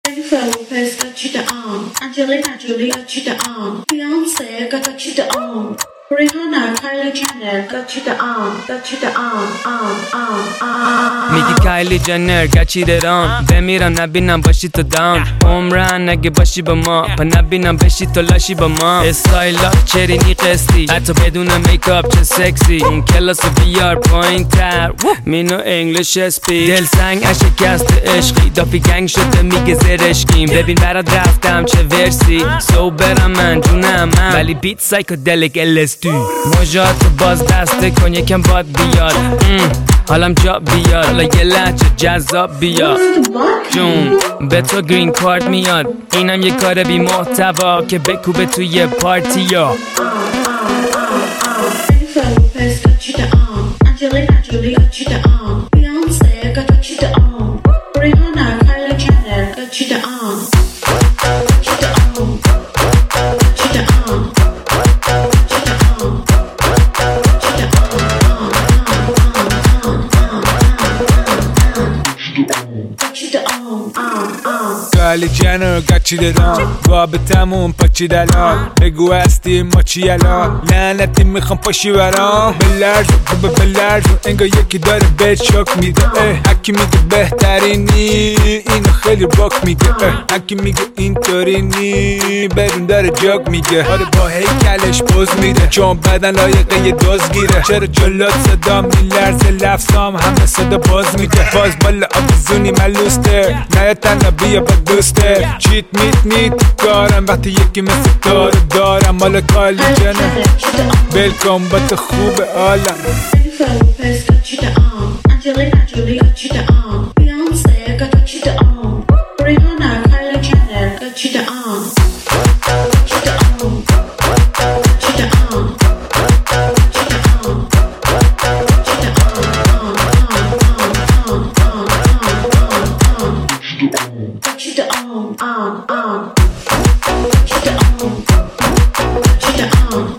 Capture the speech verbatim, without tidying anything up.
Jennifer Lopez got you the on. Angelina Jolie got you the on. Beyonce got you the on. Rihanna, Kylie Jenner got you the on. Got you the on, on, on, on. میگی کایلی جنر گچیده رام بمیرم نبینم باشی تو دام عمرن اگه باشی با ما پا نبینم بشی تو لاشی با ما استایلات چرینی قسطی حتی بدون میکاپ چه سکسی اون کلاس بیار پایین تر مینو انگلیش اسپیک دل سنگ شکست عشقی دافی گنگ شده میگه زرشکیم ببین برات رفتم چه ورسی سو برم من جونم من ولی بیت سایکودلیک الستو موجات باز دسته کن یکم باد بیاد حالم جا بیاد حالا یه لحجه جذاب بیاد جون به تو گرین کارت میاد اینم یه کار بی محتوا که بکوبه توی پارتی یا Jennifer Lopez got you the on. Angelina Jolie got you the on. Beyonce got you the on. Rihanna, Kylie Jenner got you the on. Got you the on. Got you the on. Got you the on. Got you the on. Got you the on. On, on. Kylie Jenner گچیده دام بابتمون پاچیده الان بگو هستی ما چی الان لعنتی میخوام پاشی برام بلرز و بلرز انگار یکی داره بهت شوک میده هکی میگه بهترینی اینو خیلی باک میگه هکی میگه اینطوری نی بدون داره جاک میگه آره با هیکلش پوز میده چون بدن لایقه یه دوز گیره چرا جلات صدا میلرزه لفظام همه صدا باز میده باز بالا آبزونی ملوسته نه تنها بیا با دوسته چیت میت نیت کارم وقتی یکی مثل داره دارم مال کالی جنه بلکن با تو خوب عالم Jennifer Lopez got you the on. Angelina Jolie got you the on. Beyonce got you the on. Rihanna, Kylie Jenner got you the on. Got you the on. Got you the on. Got you the on. Got you the on. Got you the on. On, on. Got you the on. Got you the on.